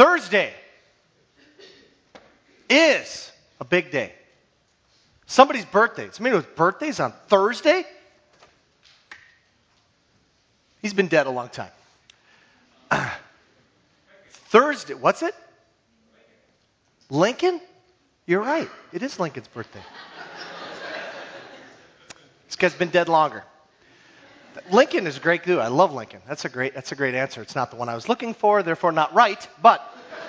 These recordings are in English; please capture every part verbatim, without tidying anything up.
Thursday is a big day. Somebody's birthday. Somebody with birthdays on Thursday? He's been dead a long time. Thursday, what's it? Lincoln? You're right. It is Lincoln's birthday. This guy's been dead longer. Lincoln is a great dude. I love Lincoln. That's a great that's a great answer. It's not the one I was looking for, therefore not right, but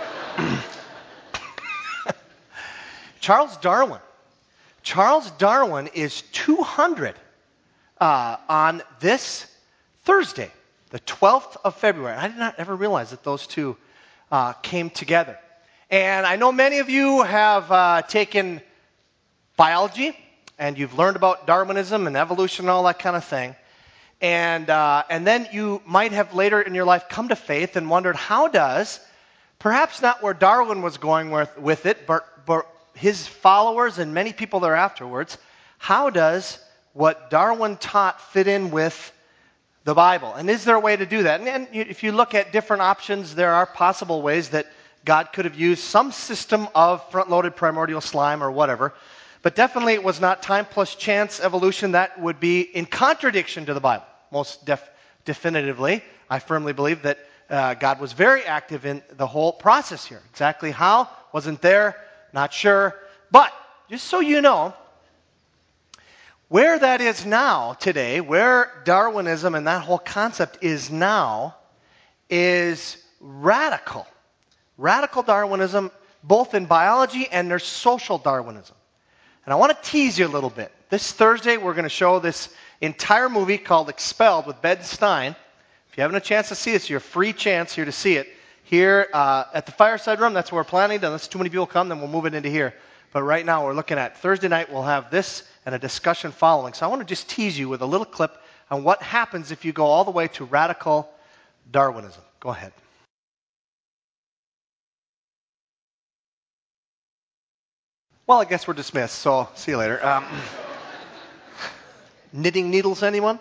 Charles Darwin. Charles Darwin is two hundred uh, on this Thursday, the twelfth of February. I did not ever realize that those two uh, came together. And I know many of you have uh, taken biology, and you've learned about Darwinism and evolution and all that kind of thing. And uh, and then you might have later in your life come to faith and wondered, how does, perhaps not where Darwin was going with, with it, but, but his followers and many people there afterwards, how does what Darwin taught fit in with the Bible? And is there a way to do that? And, and if you look at different options, there are possible ways that God could have used some system of front-loaded primordial slime or whatever. But definitely it was not time plus chance evolution. That would be in contradiction to the Bible, most def- definitively. I firmly believe that uh, God was very active in the whole process here. Exactly how? Wasn't there. Not sure. But just so you know, where that is now today, where Darwinism and that whole concept is now, is radical. Radical Darwinism, both in biology and there's social Darwinism. And I want to tease you a little bit. This Thursday, we're going to show this entire movie called Expelled with Ben Stein. If you haven't a chance to see it, it's your free chance here to see it. Here uh, at the Fireside Room, that's where we're planning. Unless too many people come, then we'll move it into here. But right now, we're looking at Thursday night. We'll have this and a discussion following. So I want to just tease you with a little clip on what happens if you go all the way to radical Darwinism. Go ahead. Well, I guess we're dismissed, so see you later. Um, knitting needles, anyone?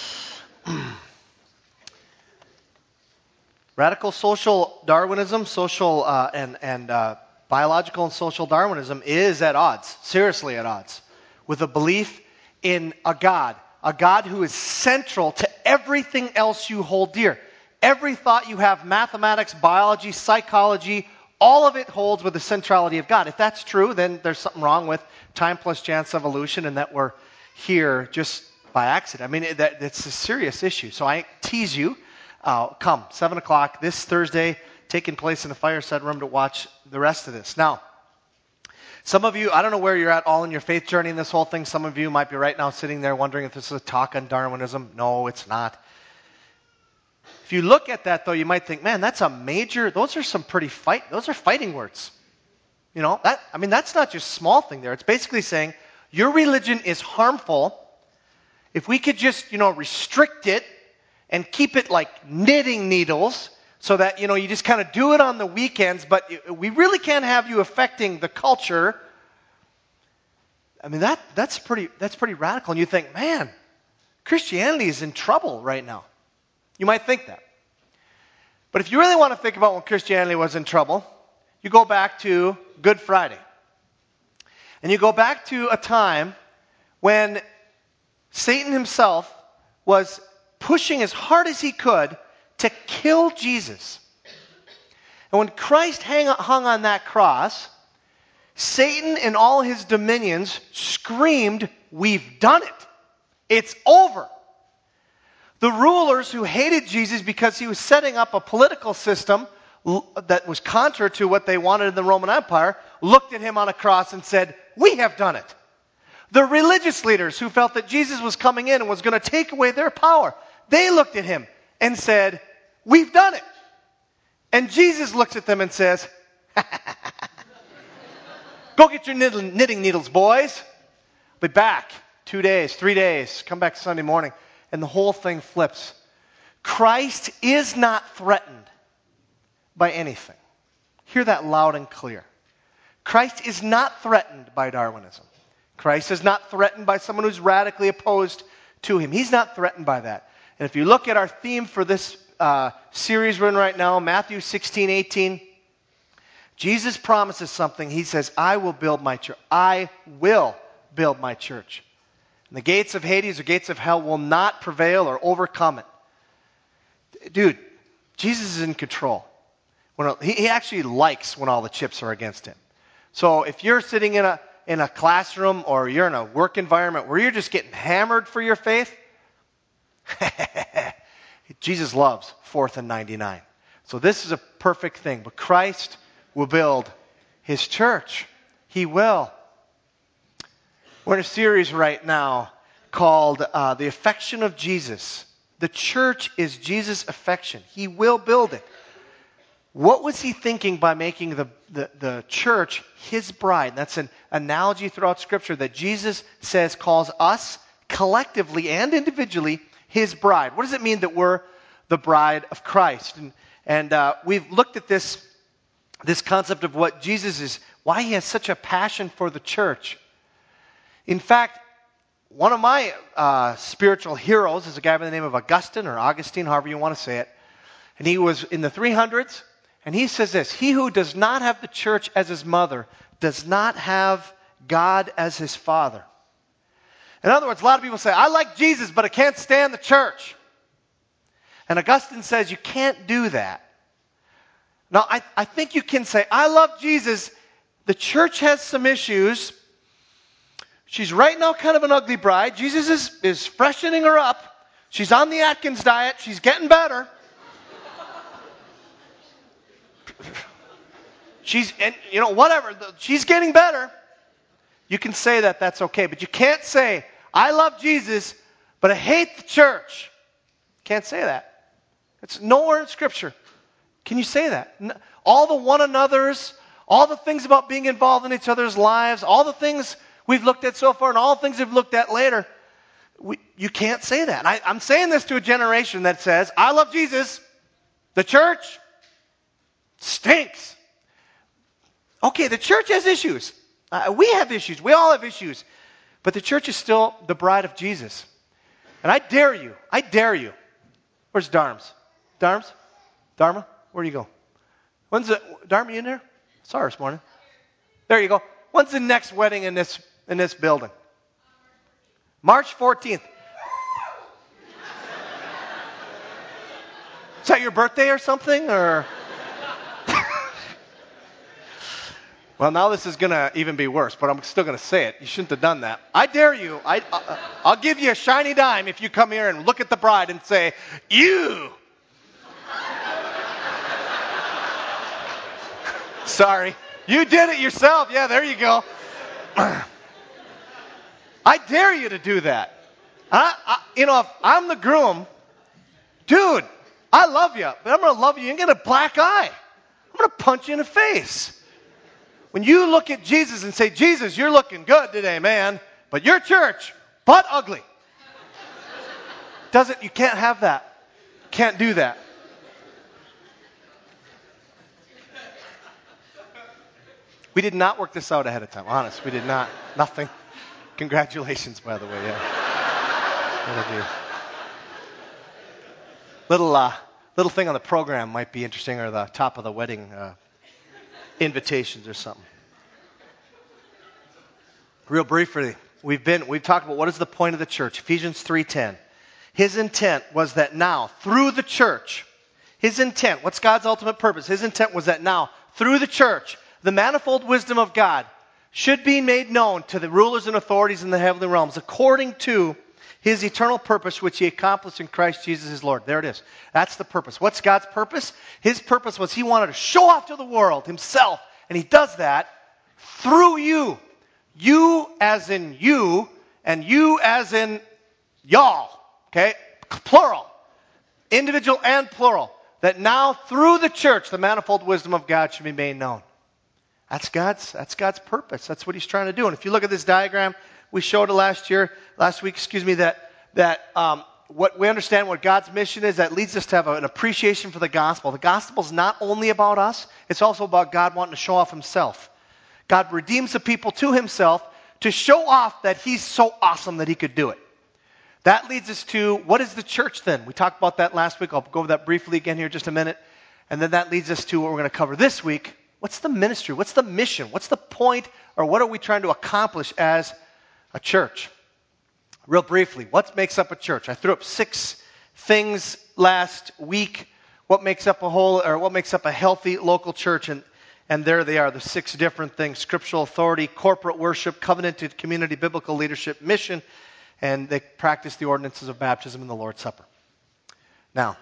Radical social Darwinism, social uh, and, and uh, biological and social Darwinism is at odds, seriously at odds, with a belief in a God, a God who is central to everything else you hold dear. Every thought you have, mathematics, biology, psychology, all of it holds with the centrality of God. If that's true, then there's something wrong with time plus chance evolution and that we're here just by accident. I mean, it, that, it's a serious issue. So I tease you. Uh, come, seven o'clock this Thursday, taking place in the Fireside Room to watch the rest of this. Now, some of you, I don't know where you're at all in your faith journey in this whole thing. Some of you might be right now sitting there wondering if this is a talk on Darwinism. No, it's not. If you look at that, though, you might think, man, that's a major, those are some pretty fight, those are fighting words. You know, that, I mean, that's not just a small thing there. It's basically saying, your religion is harmful. If we could just, you know, restrict it and keep it like knitting needles so that, you know, you just kind of do it on the weekends, but we really can't have you affecting the culture. I mean, that that's pretty, that's pretty radical. And you think, man, Christianity is in trouble right now. You might think that. But if you really want to think about when Christianity was in trouble, you go back to Good Friday. And you go back to a time when Satan himself was pushing as hard as he could to kill Jesus. And when Christ hang, hung on that cross, Satan and all his dominions screamed, "We've done it. It's over." The rulers who hated Jesus because he was setting up a political system that was contrary to what they wanted in the Roman Empire looked at him on a cross and said, "We have done it." The religious leaders who felt that Jesus was coming in and was going to take away their power, they looked at him and said, "We've done it." And Jesus looks at them and says, "Go get your knitting needles, boys. I'll be back two days, three days. Come back Sunday morning." And the whole thing flips. Christ is not threatened by anything. Hear that loud and clear. Christ is not threatened by Darwinism. Christ is not threatened by someone who's radically opposed to him. He's not threatened by that. And if you look at our theme for this uh, series we're in right now, Matthew sixteen eighteen, Jesus promises something. He says, I will build my church. I will build my church. And the gates of Hades or gates of hell will not prevail or overcome it. Dude, Jesus is in control. When he, he actually likes when all the chips are against him. So if you're sitting in a in a classroom or you're in a work environment where you're just getting hammered for your faith, Jesus loves fourth and ninety-nine. So this is a perfect thing. But Christ will build his church. He will. We're in a series right now called uh, The Affection of Jesus. The church is Jesus' affection. He will build it. What was he thinking by making the, the, the church his bride? That's an analogy throughout Scripture that Jesus says calls us collectively and individually his bride. What does it mean that we're the bride of Christ? And, and uh, we've looked at this, this concept of what Jesus is, why he has such a passion for the church. In fact, one of my uh, spiritual heroes is a guy by the name of Augustine, or Augustine, however you want to say it. And he was in the three hundreds. And he says this, he who does not have the church as his mother does not have God as his father. In other words, a lot of people say, I like Jesus, but I can't stand the church. And Augustine says you can't do that. Now, I, I think you can say, I love Jesus. The church has some issues. She's right now kind of an ugly bride. Jesus is, is freshening her up. She's on the Atkins diet. She's getting better. She's, and you know, whatever, she's getting better. You can say that, that's okay. But you can't say, I love Jesus, but I hate the church. Can't say that. It's nowhere in Scripture. Can you say that? All the one another's, all the things about being involved in each other's lives, all the things we've looked at so far and all the things we've looked at later, we, you can't say that. And I, I'm saying this to a generation that says, I love Jesus, the church stinks. Okay, the church has issues. Uh, we have issues. We all have issues. But the church is still the bride of Jesus. And I dare you, I dare you. Where's Darms? Darms? Dharma? Where'd you go? When's the, Dharma, you in there? Saw her this morning. There you go. When's the next wedding in this in this building? March fourteenth. Is that your birthday or something? Or... Well, now this is going to even be worse, but I'm still going to say it. You shouldn't have done that. I dare you. I, uh, I'll give you a shiny dime if you come here and look at the bride and say, you. Sorry. You did it yourself. Yeah, there you go. I dare you to do that. I, I, you know, if I'm the groom, dude, I love you, but I'm going to love you and get a black eye. I'm going to punch you in the face. When you look at Jesus and say, Jesus, you're looking good today, man, but your church, butt ugly. Doesn't, you can't have that. Can't do that. We did not work this out ahead of time. Honest, we did not. Nothing. Congratulations, by the way. Yeah. Little, uh, little thing on the program might be interesting, or the top of the wedding uh, invitations or something. Real briefly, we've been we've talked about what is the point of the church. Ephesians three ten. His intent was that now, through the church, his intent, what's God's ultimate purpose? His intent was that now, through the church, the manifold wisdom of God should be made known to the rulers and authorities in the heavenly realms, according to his eternal purpose, which he accomplished in Christ Jesus his Lord. There it is. That's the purpose. What's God's purpose? His purpose was he wanted to show off to the world himself, and he does that through you. You as in you, and you as in y'all. Okay? Plural. Individual and plural. That now through the church, the manifold wisdom of God should be made known. That's God's, that's God's purpose. That's what he's trying to do. And if you look at this diagram, we showed it last year, last week, excuse me, that, that um, what we understand what God's mission is, that leads us to have an appreciation for the gospel. The gospel is not only about us, it's also about God wanting to show off himself. God redeems the people to himself to show off that he's so awesome that he could do it. That leads us to, what is the church then? We talked about that last week. I'll go over that briefly again here in just a minute. And then that leads us to what we're going to cover this week. What's the ministry? What's the mission? What's the point? Or what are we trying to accomplish as a church? Real briefly, what makes up a church? I threw up six things last week. What makes up a whole, or what makes up a healthy local church? And and there they are, the six different things: scriptural authority, corporate worship, covenanted community, biblical leadership, mission, and they practice the ordinances of baptism and the Lord's Supper. Now,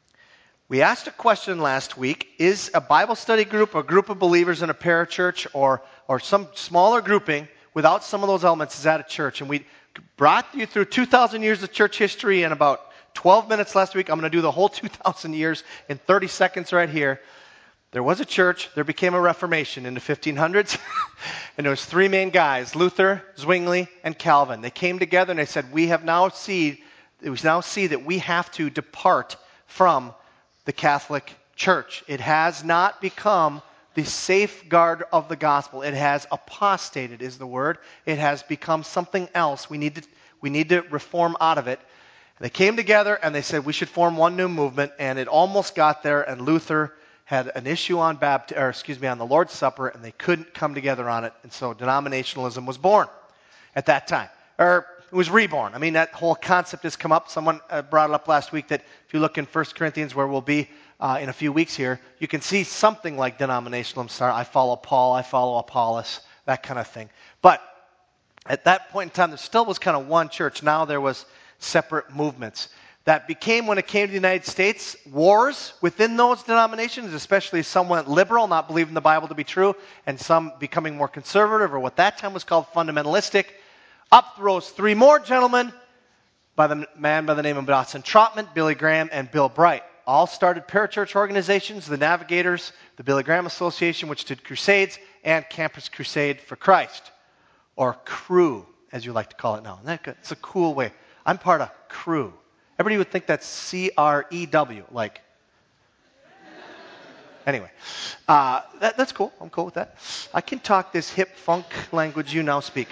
we asked a question last week: is a Bible study group, a group of believers in a parachurch, or or some smaller grouping without some of those elements, is that a church? And we brought you through two thousand years of church history in about twelve minutes last week. I'm going to do the whole two thousand years in thirty seconds right here. There was a church. There became a Reformation in the fifteen hundreds. And there was three main guys: Luther, Zwingli, and Calvin. They came together and they said, we have now see, we now see that we have to depart from the Catholic Church. It has not become the safeguard of the gospel. It has apostated, is the word. It has become something else. We need to, we need to reform out of it. And they came together and they said we should form one new movement, and it almost got there, and Luther had an issue on Bapt- or excuse me, on the Lord's Supper, and they couldn't come together on it, and so denominationalism was born at that time. Or it was reborn. I mean, that whole concept has come up. Someone uh, brought it up last week that if you look in First Corinthians, where we'll be uh, in a few weeks here, you can see something like denominationalism start. I follow Paul, I follow Apollos, that kind of thing. But at that point in time, there still was kind of one church. Now there was separate movements. That became, when it came to the United States, wars within those denominations, especially some went liberal, not believing the Bible to be true, and some becoming more conservative, or what that time was called fundamentalistic. Up rose three more gentlemen by the man by the name of Dawson Trotman, Billy Graham, and Bill Bright. All started parachurch organizations: the Navigators, the Billy Graham Association, which did crusades, and Campus Crusade for Christ, or Cru, as you like to call it now. Isn't that good? It's a cool way. I'm part of Cru. Everybody would think that's C R E W, like. Anyway, uh, that, that's cool. I'm cool with that. I can talk this hip funk language you now speak.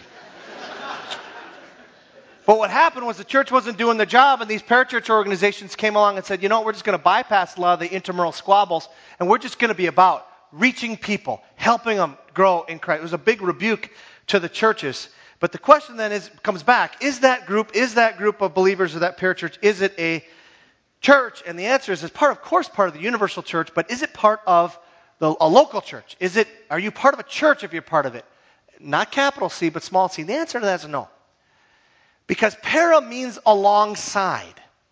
But what happened was the church wasn't doing the job, and these parachurch organizations came along and said, you know what, we're just going to bypass a lot of the intramural squabbles, and we're just going to be about reaching people, helping them grow in Christ. It was a big rebuke to the churches. But the question then is, comes back, is that group, is that group of believers or that parachurch, is it a church? And the answer is, it's part, of course, part of the universal church, but is it part of the, a local church? Is it, are you part of a church if you're part of it? Not capital C, but small c. The answer to that is no. Because para means alongside.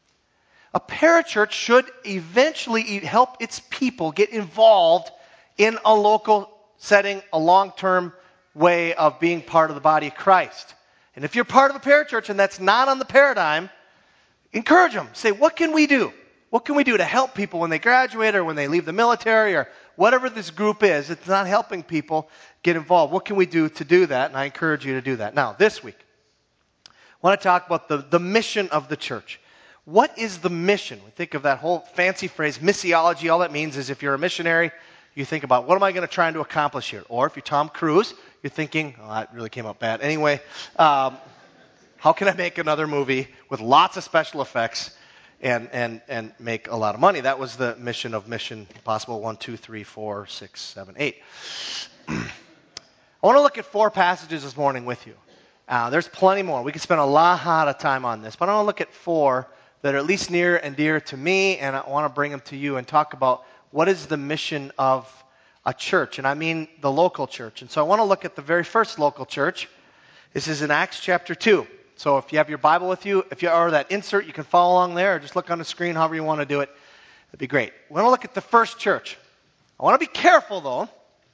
A parachurch should eventually help its people get involved in a local setting, a long-term way of being part of the body of Christ. And if you're part of a parachurch and that's not on the paradigm, encourage them. Say, what can we do? What can we do to help people when they graduate or when they leave the military or whatever this group is? It's not helping people get involved. What can we do to do that? And I encourage you to do that. Now, this week, I want to talk about the, the mission of the church. What is the mission? We think of that whole fancy phrase, missiology. All that means is if you're a missionary, you think about, what am I going to try to accomplish here? Or if you're Tom Cruise, you're thinking, oh, that really came out bad. Anyway, um, how can I make another movie with lots of special effects and, and, and make a lot of money? That was the mission of Mission Impossible one, two, three, four, six, seven, eight. I want to look at four passages this morning with you. Uh, there's plenty more. We could spend a lot of time on this, but I want to look at four that are at least near and dear to me, and I want to bring them to you and talk about what is the mission of a church, and I mean the local church. And so I want to look at the very first local church. This is in Acts chapter two. So if you have your Bible with you, if you are that insert, you can follow along there, or just look on the screen, however you want to do it. That'd be great. We want to look at the first church. I want to be careful, though,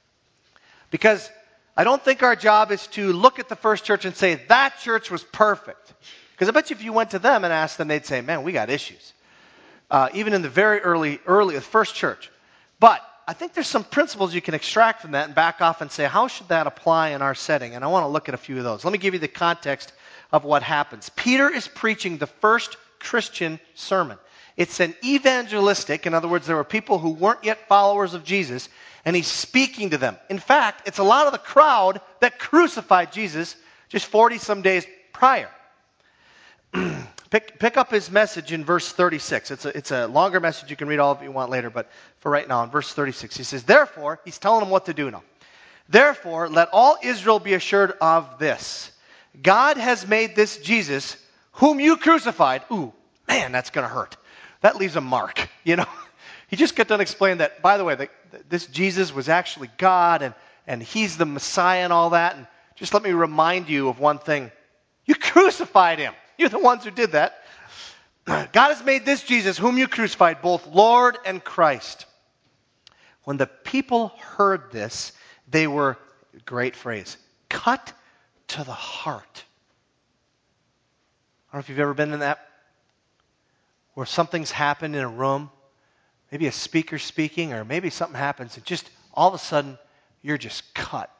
because I don't think our job is to look at the first church and say, that church was perfect. Because I bet you if you went to them and asked them, they'd say, man, we got issues. Uh, even in the very early, early, the first church. But I think there's some principles you can extract from that and back off and say, how should that apply in our setting? And I want to look at a few of those. Let me give you the context of what happens. Peter is preaching the first Christian sermon. It's an evangelistic, in other words, there were people who weren't yet followers of Jesus, and he's speaking to them. In fact, it's a lot of the crowd that crucified Jesus just forty-some days prior. Pick, pick up his message in verse thirty-six. It's a, it's a longer message. You can read all of it you want later, but for right now, in verse thirty-six, he says, therefore, he's telling them what to do now. Therefore, let all Israel be assured of this. God has made this Jesus, whom you crucified. Ooh, man, that's going to hurt. That leaves a mark, you know. He just got done explaining that, by the way, the, this Jesus was actually God, and, and he's the Messiah and all that. And just let me remind you of one thing. You crucified him. You're the ones who did that. God has made this Jesus, whom you crucified, both Lord and Christ. When the people heard this, they were, great phrase, cut to the heart. I don't know if you've ever been in that, where something's happened in a room, maybe a speaker speaking, or maybe something happens, and just all of a sudden, you're just cut.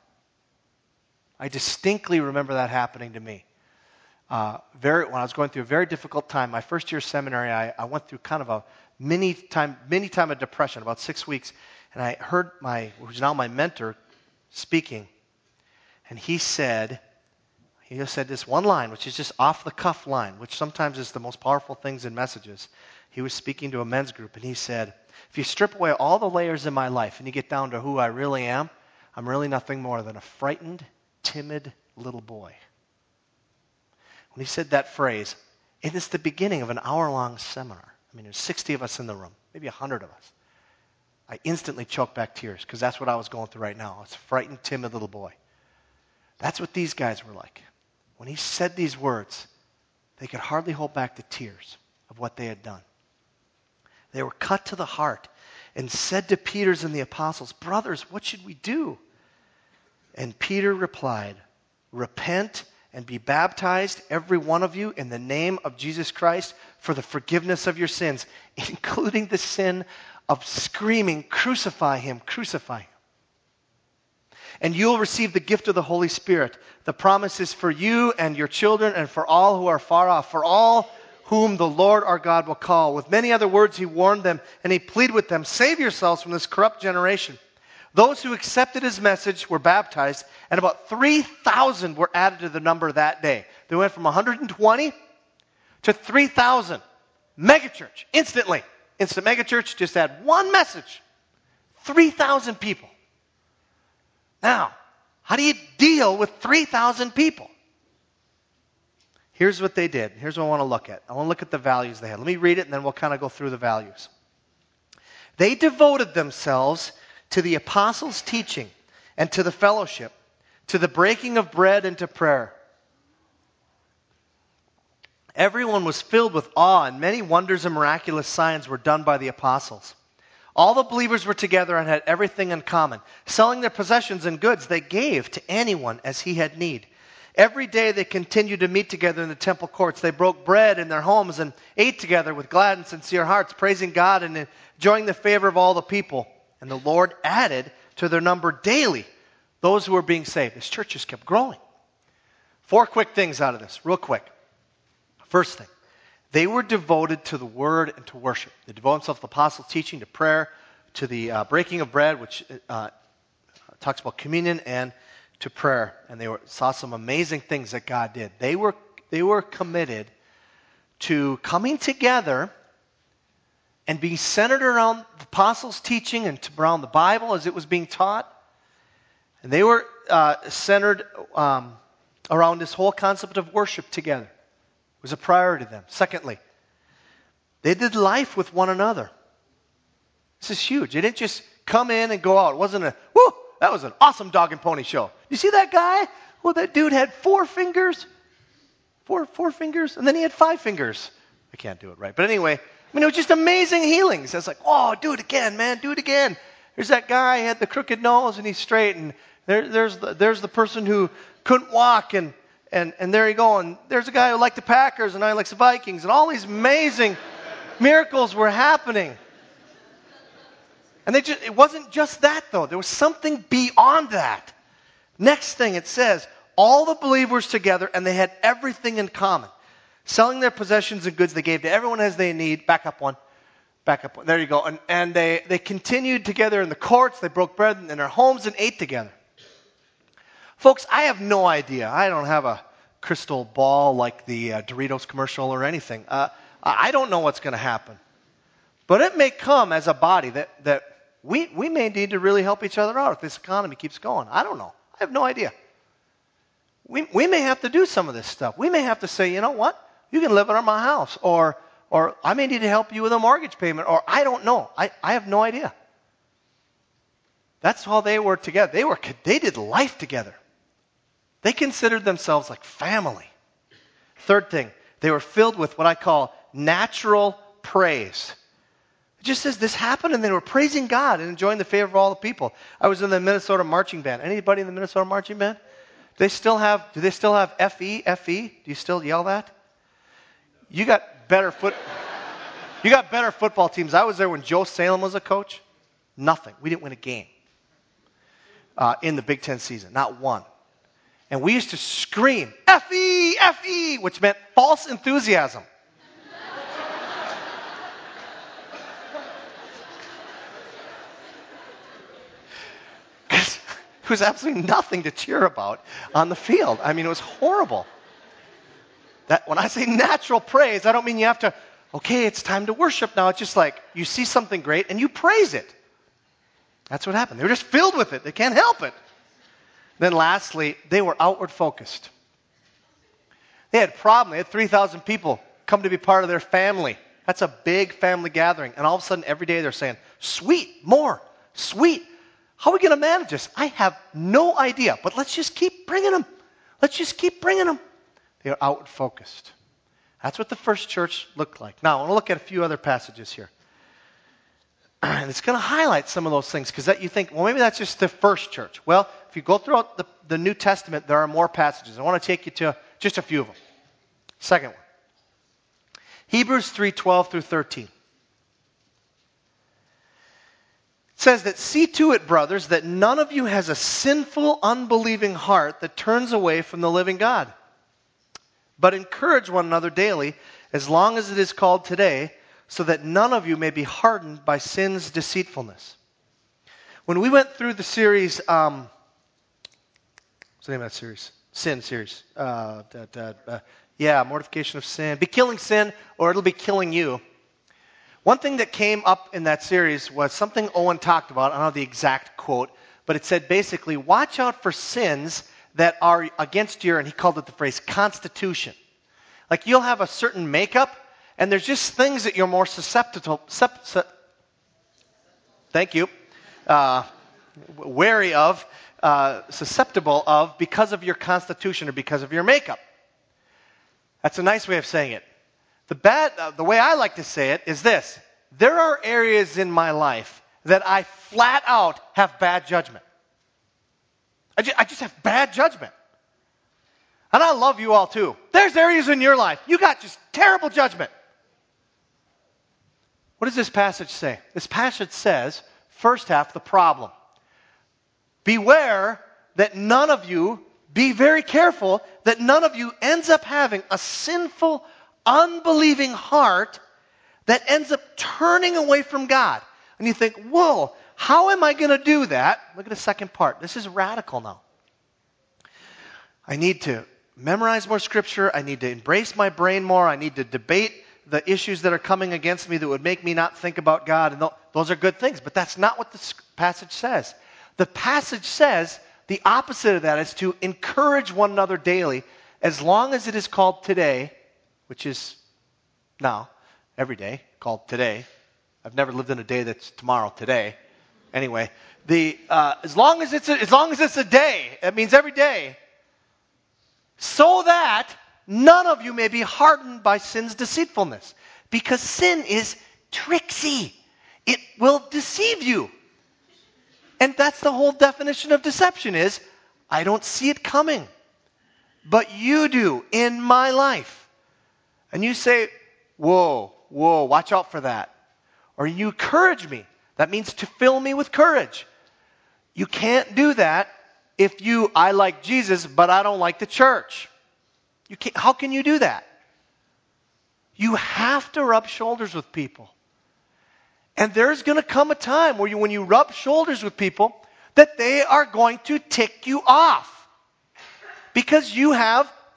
I distinctly remember that happening to me. Uh, very, when I was going through a very difficult time, my first year of seminary, I, I went through kind of a mini time, mini time of depression, about six weeks, and I heard my, who's now my mentor, speaking, and he said, he just said this one line, which is just off the cuff line, which sometimes is the most powerful things in messages. He was speaking to a men's group, and he said, if you strip away all the layers in my life and you get down to who I really am, I'm really nothing more than a frightened, timid little boy. When he said that phrase, it is the beginning of an hour-long seminar. I mean, there's sixty of us in the room, maybe one hundred of us. I instantly choked back tears because that's what I was going through right now. I was a frightened, timid little boy. That's what these guys were like. When he said these words, they could hardly hold back the tears of what they had done. They were cut to the heart and said to Peter's and the apostles, brothers, what should we do? And Peter replied, repent and be baptized, every one of you, in the name of Jesus Christ for the forgiveness of your sins, including the sin of screaming, crucify him, crucify him. And you'll receive the gift of the Holy Spirit. The promise is for you and your children and for all who are far off, for all whom the Lord our God will call. With many other words he warned them, and he pleaded with them, save yourselves from this corrupt generation. Those who accepted his message were baptized, and about three thousand were added to the number that day. They went from one hundred twenty to three thousand. Megachurch, instantly. Instant megachurch, just had one message. three thousand people. Now, how do you deal with three thousand people? Here's what they did. Here's what I want to look at. I want to look at the values they had. Let me read it, and then we'll kind of go through the values. They devoted themselves to the apostles' teaching and to the fellowship, to the breaking of bread and to prayer. Everyone was filled with awe, and many wonders and miraculous signs were done by the apostles. All the believers were together and had everything in common. Selling their possessions and goods, they gave to anyone as he had need. Every day they continued to meet together in the temple courts. They broke bread in their homes and ate together with glad and sincere hearts, praising God and enjoying the favor of all the people. And the Lord added to their number daily those who were being saved. This church just kept growing. Four quick things out of this, real quick. First thing, they were devoted to the word and to worship. They devoted themselves to the apostles' teaching, to prayer, to the uh, breaking of bread, which uh, talks about communion, and to prayer. And they were, saw some amazing things that God did. They were, they were committed to coming together and being centered around the apostles' teaching and around the Bible as it was being taught. And they were uh, centered um, around this whole concept of worship together. It was a priority to them. Secondly, they did life with one another. This is huge. They didn't just come in and go out. It wasn't a, whoo, that was an awesome dog and pony show. You see that guy? Well, that dude had four fingers. Four, four fingers. And then he had five fingers. I can't do it right. But anyway, I mean, it was just amazing healings. I was like, oh, do it again, man. Do it again. There's that guy, he had the crooked nose and he's straight. And there, there's, the, there's the person who couldn't walk and And and there you go. And there's a guy who liked the Packers and I likes the Vikings. And all these amazing miracles were happening. And they just, it wasn't just that, though. There was something beyond that. Next thing it says, all the believers together and they had everything in common. Selling their possessions and goods they gave to everyone as they need. Back up one. Back up one. There you go. And, and they, they continued together in the courts. They broke bread in their homes and ate together. Folks, I have no idea. I don't have a crystal ball like the uh, Doritos commercial or anything. Uh, I don't know what's going to happen. But it may come as a body that, that we, we may need to really help each other out if this economy keeps going. I don't know. I have no idea. We, we may have to do some of this stuff. We may have to say, you know what? You can live in my house. Or, or I may need to help you with a mortgage payment. Or I don't know. I, I have no idea. That's how they were together. They were, they did life together. They considered themselves like family. Third thing, they were filled with what I call natural praise. It just says this happened and they were praising God and enjoying the favor of all the people. I was in the Minnesota marching band. Anybody in the Minnesota marching band? Do they still have, do they still have F E, F E? Do you still yell that? You got better foot, you got better football teams. I was there when Joe Salem was a coach. Nothing. We didn't win a game uh, in the Big Ten season. Not one. And we used to scream, F E, F E, which meant false enthusiasm. Because there was absolutely nothing to cheer about on the field. I mean, it was horrible. That when I say natural praise, I don't mean you have to, okay, it's time to worship now. It's just like you see something great and you praise it. That's what happened. They were just filled with it. They can't help it. Then lastly, they were outward focused. They had a problem. They had three thousand people come to be part of their family. That's a big family gathering. And all of a sudden, every day they're saying, sweet, more, sweet. How are we going to manage this? I have no idea, but let's just keep bringing them. Let's just keep bringing them. They are outward focused. That's what the first church looked like. Now, I want to look at a few other passages here. And it's going to highlight some of those things because that you think, well, maybe that's just the first church. Well, if you go throughout the, the New Testament, there are more passages. I want to take you to just a few of them. Second one. Hebrews three twelve through thirteen. It says that, see to it, brothers, that none of you has a sinful, unbelieving heart that turns away from the living God. But encourage one another daily, as long as it is called today, so that none of you may be hardened by sin's deceitfulness. When we went through the series, um, what's the name of that series? Sin series. Uh, da, da, uh, yeah, mortification of sin. Be killing sin, or it'll be killing you. One thing that came up in that series was something Owen talked about. I don't know the exact quote, but it said basically, watch out for sins that are against your, and he called it the phrase, constitution. Like you'll have a certain makeup, and there's just things that you're more susceptible, sep, su, thank you, uh, wary of, uh, susceptible of because of your constitution or because of your makeup. That's a nice way of saying it. The bad, uh, the way I like to say it is this. There are areas in my life that I flat out have bad judgment. I just, I just have bad judgment. And I love you all too. There's areas in your life you got just terrible judgment. What does this passage say? This passage says, first half, the problem. Beware that none of you, be very careful that none of you ends up having a sinful, unbelieving heart that ends up turning away from God. And you think, whoa, how am I going to do that? Look at the second part. This is radical now. I need to memorize more scripture. I need to embrace my brain more. I need to debate the issues that are coming against me that would make me not think about God. And th- those are good things, but that's not what the passage says. The passage says the opposite of that is to encourage one another daily as long as it is called today, which is now, every day, called today. I've never lived in a day that's tomorrow, today. Anyway, the uh, as long as it's a, as long as it's a day, it means every day, so that none of you may be hardened by sin's deceitfulness. Because sin is tricksy. It will deceive you. And that's the whole definition of deception is, I don't see it coming. But you do in my life. And you say, whoa, whoa, watch out for that. Or you encourage me. That means to fill me with courage. You can't do that if you, I like Jesus, but I don't like the church. You can't, how can you do that? You have to rub shoulders with people. And there's going to come a time where you, when you rub shoulders with people, that they are going to tick you off. Because you have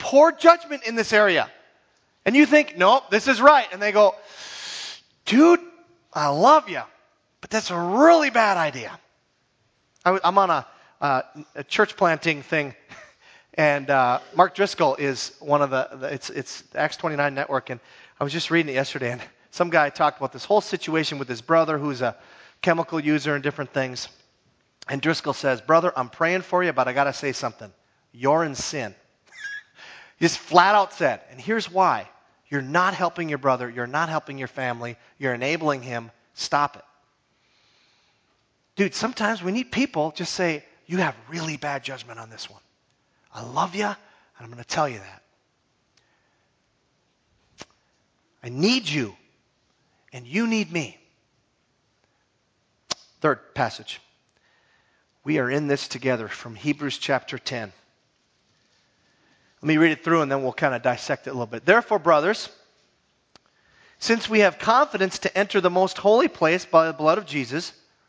poor judgment in this area. And you think, nope, this is right. And they go, dude, I love you, but that's a really bad idea. I, I'm on a, uh, a church planting thing, and uh, Mark Driscoll is one of the, the it's, it's the Acts twenty-nine network, and I was just reading it yesterday, and some guy talked about this whole situation with his brother who's a chemical user and different things. And Driscoll says, brother, I'm praying for you, but I got to say something. You're in sin. He just flat out said, and here's why. You're not helping your brother. You're not helping your family. You're enabling him. Stop it. Dude, sometimes we need people just say, you have really bad judgment on this one. I love you, and I'm going to tell you that. I need you, and you need me. Third passage. We are in this together from Hebrews chapter ten. Let me read it through and then we'll kind of dissect it a little bit. Therefore, brothers, since we have confidence to enter the most holy place by the blood of Jesus,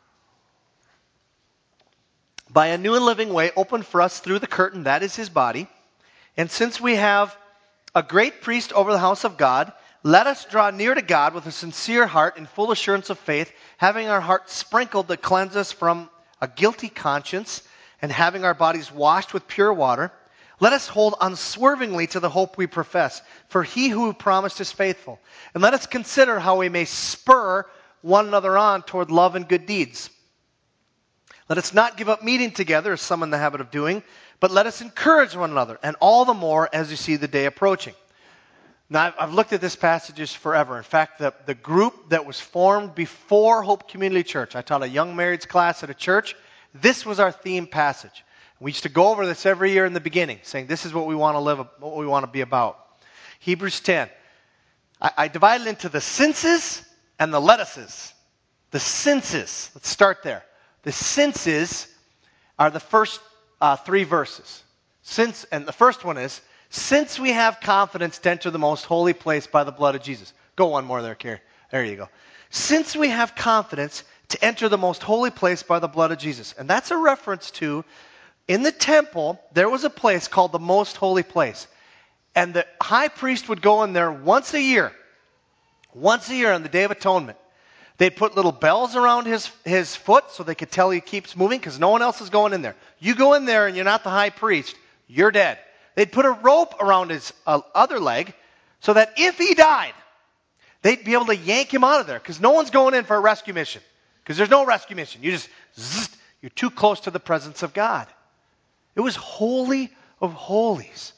by a new and living way opened for us through the curtain, that is his body, and since we have a great priest over the house of God, let us draw near to God with a sincere heart in full assurance of faith, having our hearts sprinkled to cleanse us from a guilty conscience, and having our bodies washed with pure water. Let us hold unswervingly to the hope we profess, for he who promised is faithful. And let us consider how we may spur one another on toward love and good deeds. Let us not give up meeting together, as some in the habit of doing, but let us encourage one another, and all the more as you see the day approaching. Now, I've, I've looked at this passage forever. In fact, the, the group that was formed before Hope Community Church, I taught a young marrieds class at a church. This was our theme passage. We used to go over this every year in the beginning, saying this is what we want to live, what we want to be about. Hebrews ten. I, I divided it into the sinces and the lettuces. The sinces. Let's start there. The sinces are the first uh, three verses. Since, and the first one is, since we have confidence to enter the most holy place by the blood of Jesus. Go one more there, Carrie. There you go. Since we have confidence to enter the most holy place by the blood of Jesus. And that's a reference to, in the temple, there was a place called the most holy place. And the high priest would go in there once a year. Once a year on the Day of Atonement. They'd put little bells around his, his foot so they could tell he keeps moving because no one else is going in there. You go in there and you're not the high priest, you're dead. They'd put a rope around his uh, other leg so that if he died, they'd be able to yank him out of there because no one's going in for a rescue mission because there's no rescue mission. You just, zzz, you're too close to the presence of God. It was holy of holies.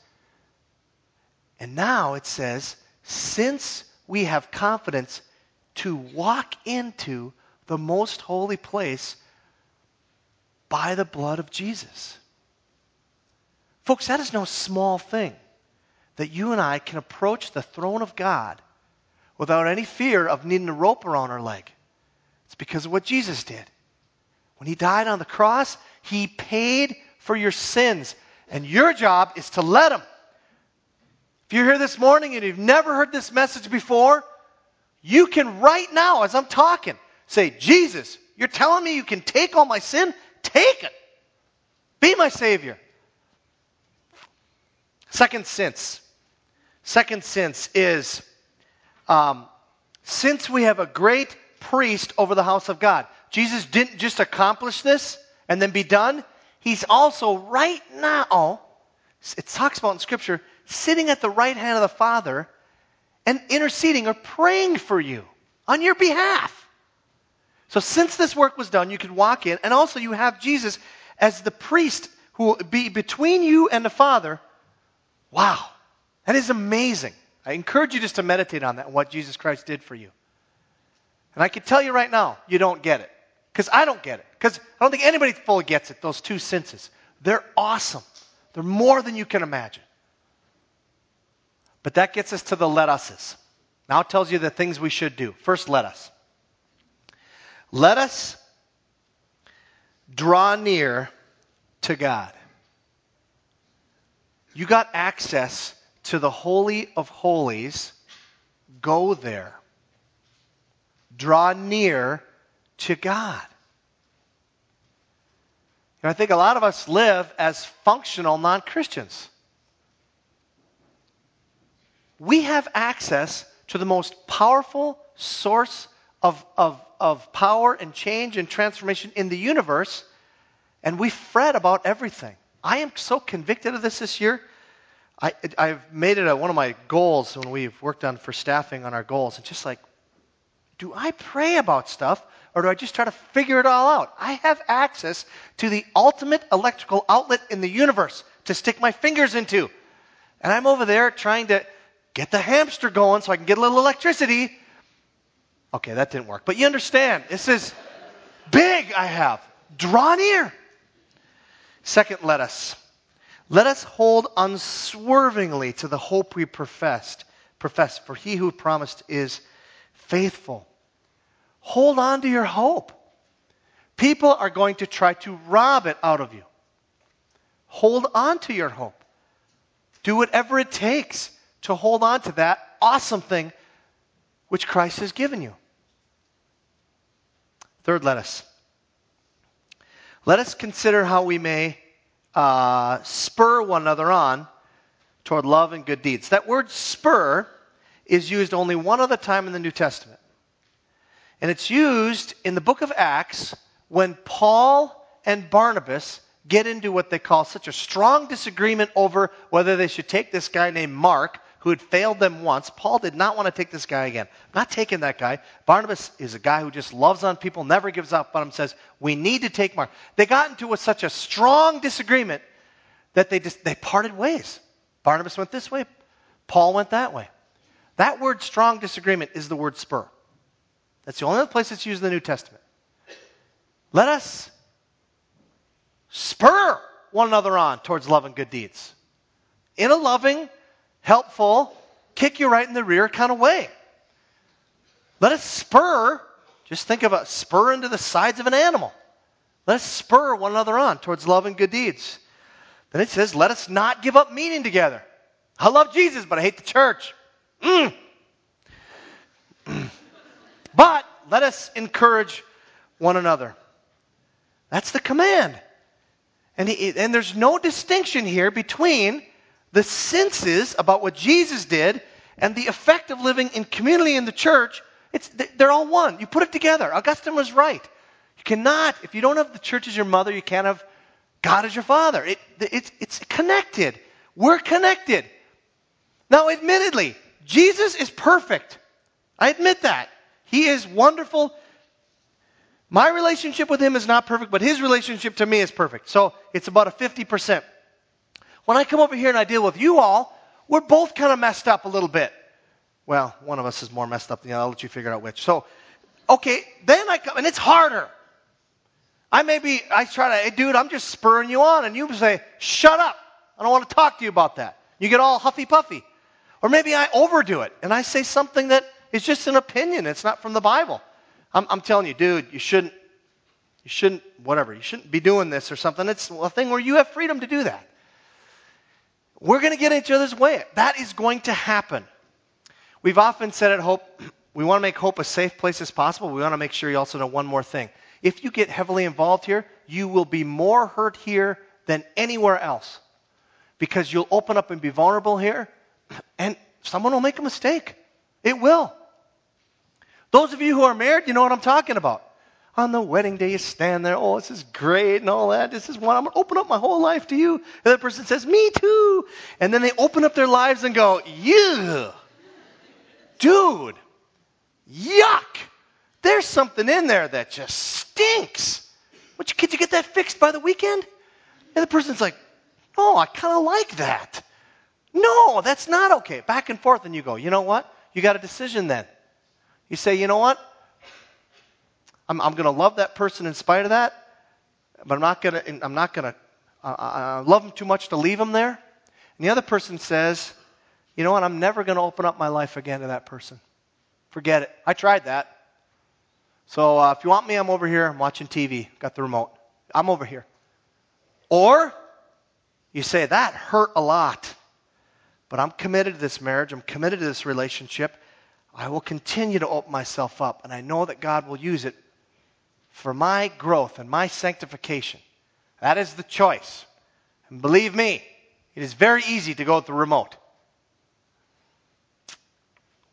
And now it says, since we have confidence to walk into the most holy place by the blood of Jesus. Folks, that is no small thing that you and I can approach the throne of God without any fear of needing a rope around our leg. It's because of what Jesus did. When he died on the cross, he paid for your sins. And your job is to let him. If you're here this morning and you've never heard this message before, you can right now, as I'm talking, say, Jesus, you're telling me you can take all my sin? Take it. Be my Savior. Second sense. Second sense is, um, since we have a great priest over the house of God. Jesus didn't just accomplish this and then be done. He's also right now, it talks about in Scripture, sitting at the right hand of the Father and interceding or praying for you on your behalf. So since this work was done, you could walk in, and also you have Jesus as the priest who will be between you and the Father. Wow, that is amazing. I encourage you just to meditate on that and what Jesus Christ did for you. And I can tell you right now, you don't get it. Because I don't get it. Because I don't think anybody fully gets it, those two senses. They're awesome. They're more than you can imagine. But that gets us to the let us's. Now it tells you the things we should do. First, let us. Let us draw near to God. You got access to the Holy of Holies. Go there. Draw near to God. And I think a lot of us live as functional non-Christians. we have access to the most powerful source of, of, of power and change and transformation in the universe, and we fret about everything. I am so convicted of this this year. I, I've made it a, one of my goals when we've worked on for staffing on our goals. It's just like, do I pray about stuff or do I just try to figure it all out? I have access to the ultimate electrical outlet in the universe to stick my fingers into. And I'm over there trying to get the hamster going so I can get a little electricity. Okay, that didn't work. But you understand, this is big I have. Draw near. Second, let us. Let us hold unswervingly to the hope we professed. Profess, for he who promised is faithful. Hold on to your hope. People are going to try to rob it out of you. Hold on to your hope. Do whatever it takes to hold on to that awesome thing which Christ has given you. Third, let us. Let us consider how we may uh, spur one another on toward love and good deeds. That word spur is used only one other time in the New Testament. And it's used in the book of Acts when Paul and Barnabas get into what they call such a strong disagreement over whether they should take this guy named Mark, who had failed them once. Paul did not want to take this guy again. I'm not taking that guy. Barnabas is a guy who just loves on people, never gives up on them, says, we need to take Mark. They got into a, such a strong disagreement that they just, they parted ways. Barnabas went this way. Paul went that way. That word strong disagreement is the word spur. That's the only other place it's used in the New Testament. Let us spur one another on towards love and good deeds. In a loving, helpful, kick you right in the rear kind of way. Let us spur, just think of a spur into the sides of an animal. Let us spur one another on towards love and good deeds. Then it says, let us not give up meeting together. I love Jesus, but I hate the church. Mm. But let us encourage one another. That's the command. And, he, and there's no distinction here between the senses about what Jesus did and the effect of living in community in the church. It's, they're all one. You put it together. Augustine was right. You cannot, if you don't have the church as your mother, you can't have God as your father. It, it's, it's connected. We're connected. Now, admittedly, Jesus is perfect. I admit that. He is wonderful. My relationship with him is not perfect, but his relationship to me is perfect. So it's about a fifty percent. When I come over here and I deal with you all, we're both kind of messed up a little bit. Well, one of us is more messed up than the other. I'll let you figure out which. So, okay, then I come, and it's harder. I may be, I try to, hey, dude, I'm just spurring you on, and you say, shut up. I don't want to talk to you about that. You get all huffy-puffy. Or maybe I overdo it, and I say something that is just an opinion. It's not from the Bible. I'm, I'm telling you, dude, you shouldn't, you shouldn't, whatever, you shouldn't be doing this or something. It's a thing where you have freedom to do that. We're going to get in each other's way. That is going to happen. We've often said at Hope, we want to make Hope a safe place as possible. We want to make sure you also know one more thing. If you get heavily involved here, you will be more hurt here than anywhere else. Because you'll open up and be vulnerable here, and someone will make a mistake. It will. Those of you who are married, you know what I'm talking about. On the wedding day, you stand there, oh, this is great and all that. This is what I'm going to open up my whole life to you. And that person says, me too. And then they open up their lives and go, you, dude, yuck. There's something in there that just stinks. What, could you get that fixed by the weekend? And the person's like, no, I kind of like that. No, that's not okay. Back and forth, and you go, you know what? You got a decision then. You say, you know what? I'm, I'm going to love that person in spite of that, but I'm not going to. I'm not going to uh, uh, love them too much to leave them there. And the other person says, you know what? I'm never going to open up my life again to that person. Forget it. I tried that. So uh, if you want me, I'm over here. I'm watching T V. Got the remote. I'm over here. Or you say, that hurt a lot, but I'm committed to this marriage. I'm committed to this relationship. I will continue to open myself up, and I know that God will use it for my growth and my sanctification. That is the choice. And believe me, it is very easy to go with the remote.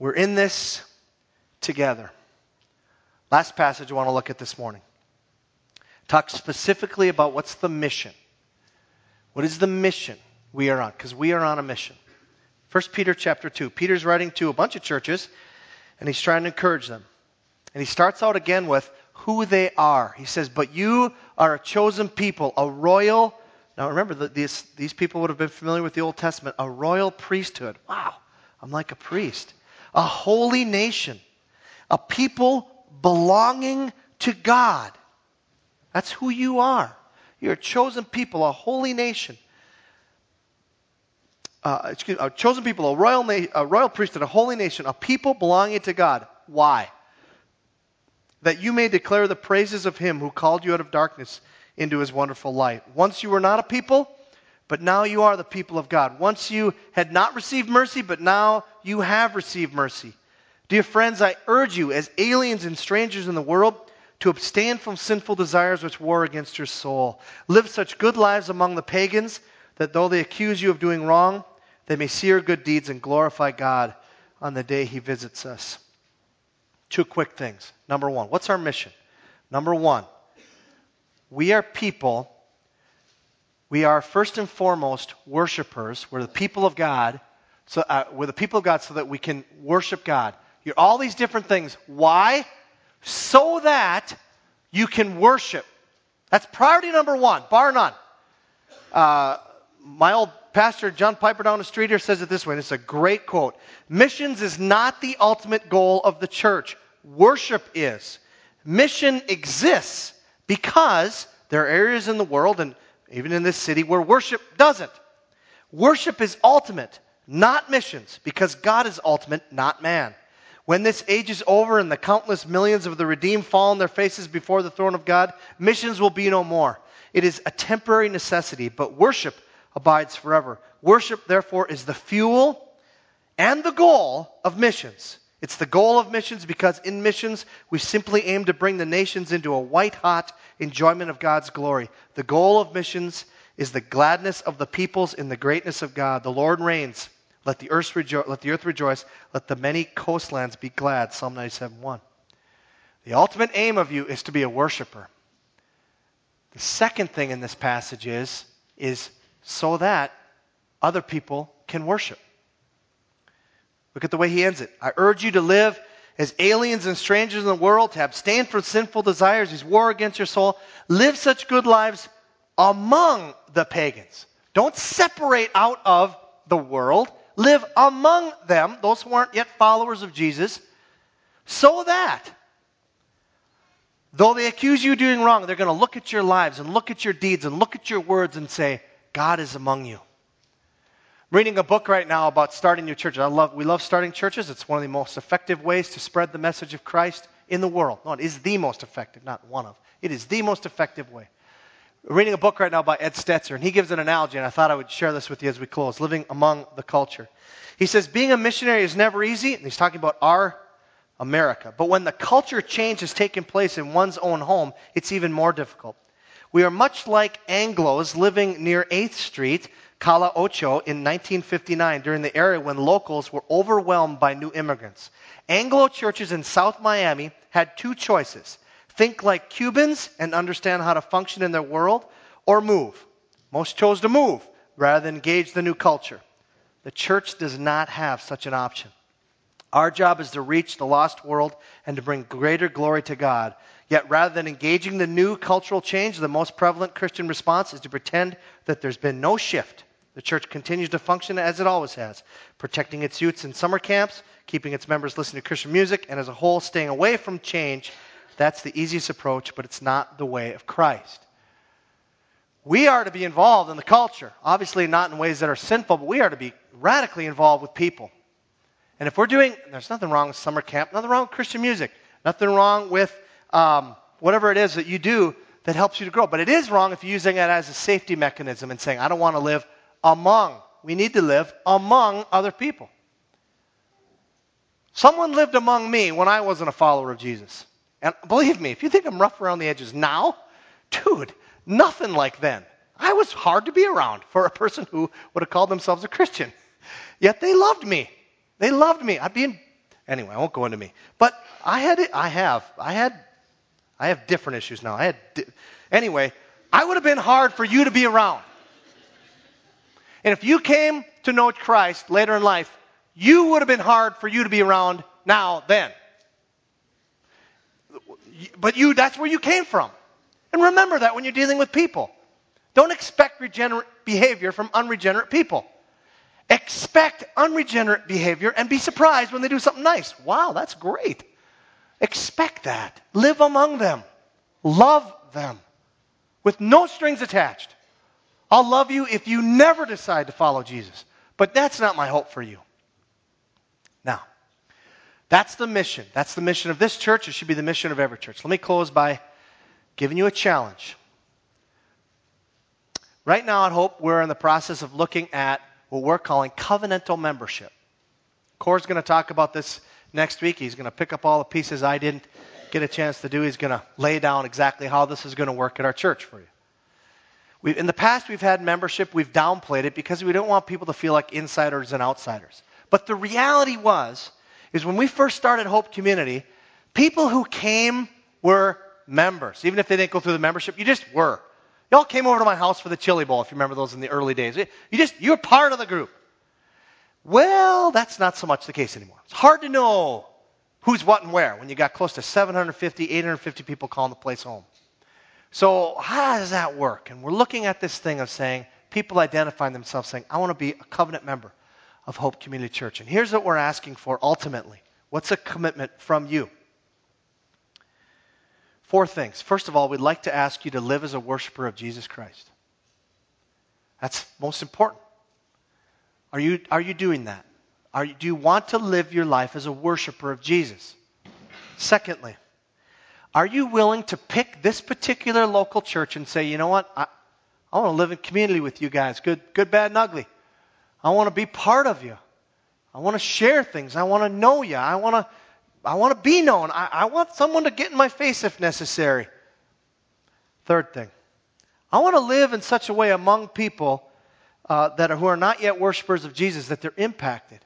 We're in this together. Last passage I want to look at this morning. Talk specifically about what's the mission. What is the mission we are on? Because we are on a mission. First Peter chapter two. Peter's writing to a bunch of churches, and he's trying to encourage them. And he starts out again with who they are. He says, but you are a chosen people, a royal. Now remember, that these, these people would have been familiar with the Old Testament. A royal priesthood. Wow, I'm like a priest. A holy nation. A people belonging to God. That's who you are. You're a chosen people, a holy nation. Uh, excuse me, a chosen people, a royal, na- a royal priesthood, a holy nation, a people belonging to God. Why? That you may declare the praises of him who called you out of darkness into his wonderful light. Once you were not a people, but now you are the people of God. Once you had not received mercy, but now you have received mercy. Dear friends, I urge you as aliens and strangers in the world to abstain from sinful desires which war against your soul. Live such good lives among the pagans that though they accuse you of doing wrong, they may see your good deeds and glorify God on the day he visits us. Two quick things. Number one, what's our mission? Number one, we are people, we are first and foremost worshipers. We're the people of God. So uh, we're the people of God so that we can worship God. You're all these different things. Why? So that you can worship. That's priority number one, bar none. Uh, my old pastor, John Piper down the street here, says it this way, and it's a great quote. Missions is not the ultimate goal of the church. Worship is. Mission exists because there are areas in the world, and even in this city, where worship doesn't. Worship is ultimate, not missions, because God is ultimate, not man. When this age is over and the countless millions of the redeemed fall on their faces before the throne of God, missions will be no more. It is a temporary necessity, but worship abides forever. Worship, therefore, is the fuel and the goal of missions. It's the goal of missions because in missions, we simply aim to bring the nations into a white-hot enjoyment of God's glory. The goal of missions is the gladness of the peoples in the greatness of God. The Lord reigns. Let the earth rejoice. Let the earth rejoice. Let the many coastlands be glad. Psalm ninety-seven one. The ultimate aim of you is to be a worshiper. The second thing in this passage is, is so that other people can worship. Look at the way he ends it. I urge you to live as aliens and strangers in the world, to abstain from sinful desires, these war against your soul. Live such good lives among the pagans. Don't separate out of the world. Live among them, those who aren't yet followers of Jesus, so that though they accuse you of doing wrong, they're going to look at your lives and look at your deeds and look at your words and say, God is among you. I'm reading a book right now about starting new churches. I love, we love starting churches. It's one of the most effective ways to spread the message of Christ in the world. No, it is the most effective, not one of. It is the most effective way. I'm reading a book right now by Ed Stetzer, and he gives an analogy, and I thought I would share this with you as we close, living among the culture. He says, being a missionary is never easy, and he's talking about our America. But when the culture change has taken place in one's own home, it's even more difficult. We are much like Anglos living near eighth Street, Cala Ocho, in nineteen fifty-nine, during the era when locals were overwhelmed by new immigrants. Anglo churches in South Miami had two choices. Think like Cubans and understand how to function in their world, or move. Most chose to move rather than engage the new culture. The church does not have such an option. Our job is to reach the lost world and to bring greater glory to God. Yet rather than engaging the new cultural change, the most prevalent Christian response is to pretend that there's been no shift. The church continues to function as it always has, protecting its youths in summer camps, keeping its members listening to Christian music, and as a whole staying away from change. That's the easiest approach, but it's not the way of Christ. We are to be involved in the culture, obviously not in ways that are sinful, but we are to be radically involved with people. And if we're doing, there's nothing wrong with summer camp, nothing wrong with Christian music, nothing wrong with um, whatever it is that you do that helps you to grow. But it is wrong if you're using it as a safety mechanism and saying, I don't want to live among. We need to live among other people. Someone lived among me when I wasn't a follower of Jesus. And believe me, if you think I'm rough around the edges now, dude, nothing like then. I was hard to be around for a person who would have called themselves a Christian. Yet they loved me. They loved me. I'd be in Anyway, I won't go into me. But I had it, I have, I had, I have different issues now. I had, di- anyway, I would have been hard for you to be around. And if you came to know Christ later in life, you would have been hard for you to be around now, then. But you, that's where you came from. And remember that when you're dealing with people. Don't expect regenerate behavior from unregenerate people. Expect unregenerate behavior and be surprised when they do something nice. Wow, that's great. Expect that. Live among them. Love them. With no strings attached. I'll love you if you never decide to follow Jesus. But that's not my hope for you. Now, that's the mission. That's the mission of this church. It should be the mission of every church. Let me close by giving you a challenge. Right now at Hope, we're in the process of looking at what we're calling covenantal membership. Core's going to talk about this next week. He's going to pick up all the pieces I didn't get a chance to do. He's going to lay down exactly how this is going to work at our church for you. We, in the past, we've had membership. We've downplayed it because we don't want people to feel like insiders and outsiders. But the reality was, is when we first started Hope Community, people who came were members. Even if they didn't go through the membership, you just were. Y'all came over to my house for the chili bowl, if you remember those in the early days. You just, you're part of the group. Well, that's not so much the case anymore. It's hard to know who's what and where when you got close to seven hundred fifty, eight hundred fifty people calling the place home. So how does that work? And we're looking at this thing of saying, people identifying themselves saying, I want to be a covenant member of Hope Community Church. And here's what we're asking for ultimately. What's a commitment from you? Four things. First of all, we'd like to ask you to live as a worshiper of Jesus Christ. That's most important. Are you, are you doing that? Are you, do you want to live your life as a worshiper of Jesus? Secondly, are you willing to pick this particular local church and say, you know what, I, I want to live in community with you guys, good, good, bad, and ugly. I want to be part of you. I want to share things. I want to know you. I want to I want to be known. I, I want someone to get in my face if necessary. Third thing, I want to live in such a way among people uh, that are, who are not yet worshipers of Jesus that they're impacted.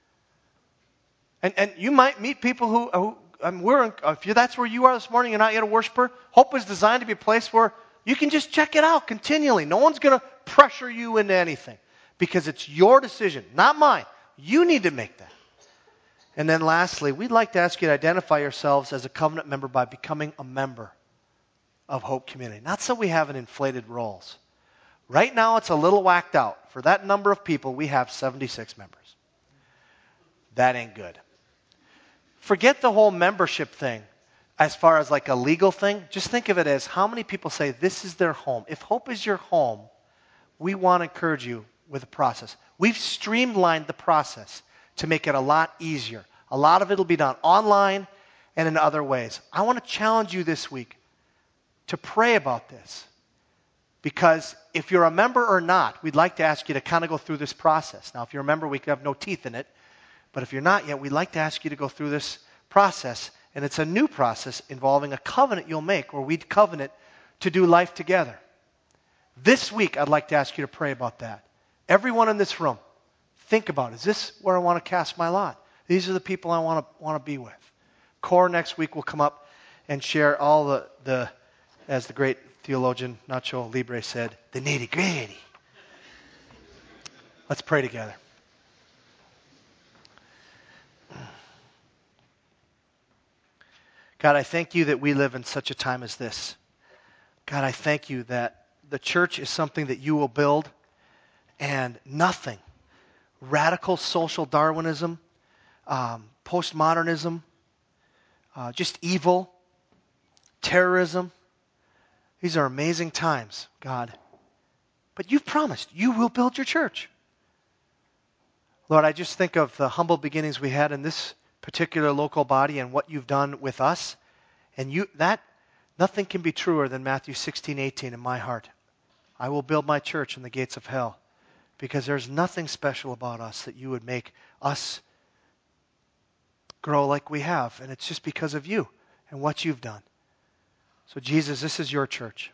And and you might meet people who, who I mean, we're in, if you, that's where you are this morning, you're not yet a worshiper. Hope is designed to be a place where you can just check it out continually. No one's going to pressure you into anything because it's your decision, not mine. You need to make that. And then lastly, we'd like to ask you to identify yourselves as a covenant member by becoming a member of Hope Community. Not so we have an inflated roles. Right now it's a little whacked out. For that number of people, we have seventy-six members. That ain't good. Forget the whole membership thing as far as like a legal thing. Just think of it as how many people say this is their home. If Hope is your home, we want to encourage you with the process. We've streamlined the process to make it a lot easier. A lot of it will be done online and in other ways. I want to challenge you this week to pray about this. Because if you're a member or not, we'd like to ask you to kind of go through this process. Now, if you're a member, we have no teeth in it. But if you're not yet, we'd like to ask you to go through this process. And it's a new process involving a covenant you'll make where we'd covenant to do life together. This week, I'd like to ask you to pray about that. Everyone in this room, think about, is this where I want to cast my lot? These are the people I want to want to be with. Core next week will come up and share all the, the as the great theologian Nacho Libre said, the nitty-gritty. Let's pray together. God, I thank you that we live in such a time as this. God, I thank you that the church is something that you will build, and nothing, radical social Darwinism, um, postmodernism, uh, just evil, terrorism. These are amazing times, God. But you've promised you will build your church. Lord, I just think of the humble beginnings we had in this particular local body and what you've done with us. And you that nothing can be truer than Matthew sixteen eighteen in my heart. I will build my church in the gates of hell. Because there's nothing special about us that you would make us grow like we have. And it's just because of you and what you've done. So Jesus, this is your church.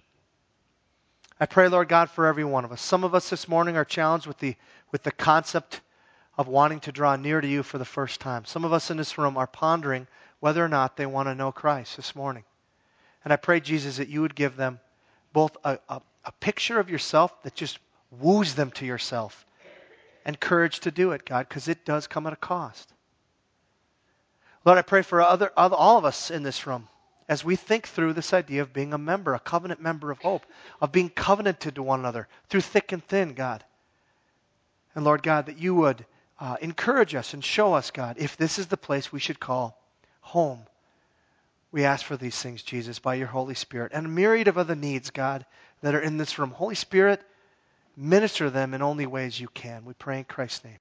I pray, Lord God, for every one of us. Some of us this morning are challenged with the with the concept of wanting to draw near to you for the first time. Some of us in this room are pondering whether or not they want to know Christ this morning. And I pray, Jesus, that you would give them both a, a, a picture of yourself that just woos them to yourself and courage to do it, God, because it does come at a cost. Lord, I pray for other, other all of us in this room as we think through this idea of being a member, a covenant member of hope, of being covenanted to one another through thick and thin, God. And Lord God, that you would uh, encourage us and show us, God, if this is the place we should call home. We ask for these things, Jesus, by your Holy Spirit, and a myriad of other needs, God, that are in this room. Holy Spirit, minister them in only ways you can. We pray in Christ's name.